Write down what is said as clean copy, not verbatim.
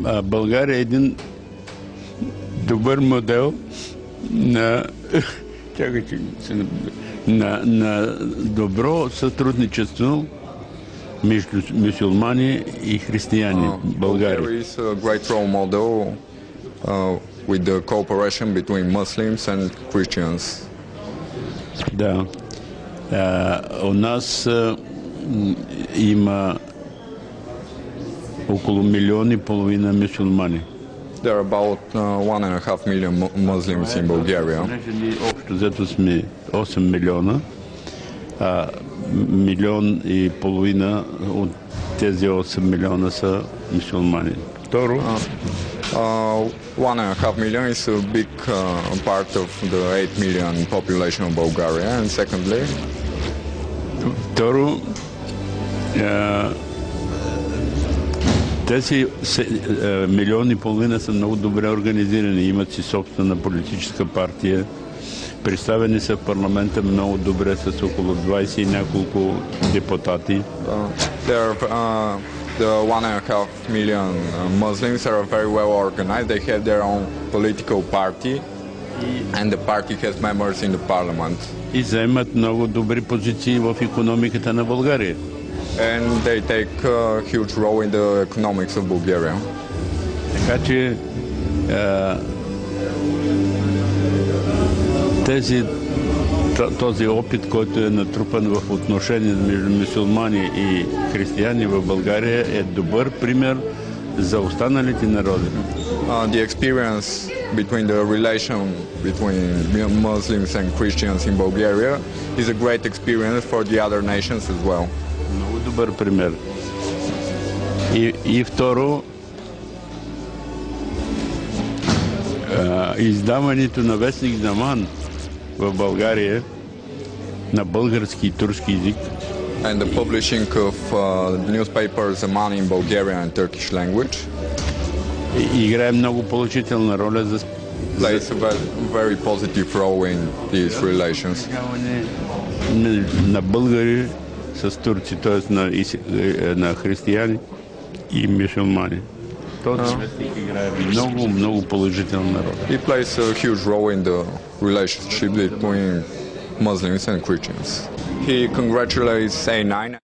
България е един добър модел на, на добро сътрудничество между мюсюлмани и християни в България. Bulgaria is a great role model with the cooperation between Muslims and Christians. Да. У нас има около 1,5 милиона мюсюлмани. There are about 1.5 million Muslims in Bulgaria. Общо взето сме 8 милиона. 1,5 милиона от тези 8 милиона са мюсюлмани. Второ, 1.5 million is a big part of the 8 million population of Bulgaria. And secondly, второ, тези 1,5 милиона са много добре организирани, имат си собствена политическа партия, представени са в парламента много добре с около 20 и няколко депутати. The 1.5 million Muslims are very well organized. They have their own political party, and the party has members in the parliament. И заемат много добри позиции в икономиката на България. And they take a huge role in the economics of Bulgaria. Така че този опит, който е натрупан в отношения между мюсюлмани и християни в България, е добър пример за останалите народи. The experience between the relation between Muslims and Christians in Bulgaria is a great experience for the other nations as well. Много добър пример. И второ, издаването на вестник Заман в България на български и турски език. And the publishing of newspapers Zaman in Bulgarian and Turkish language Играе много положителна роля за plays a very positive role in these relations. На българи с турци, т.е. на християни и мюсюлмани. Този вестник играе много положителна роля. It plays a huge role in the relationship between Muslims and Christians. He congratulates A9.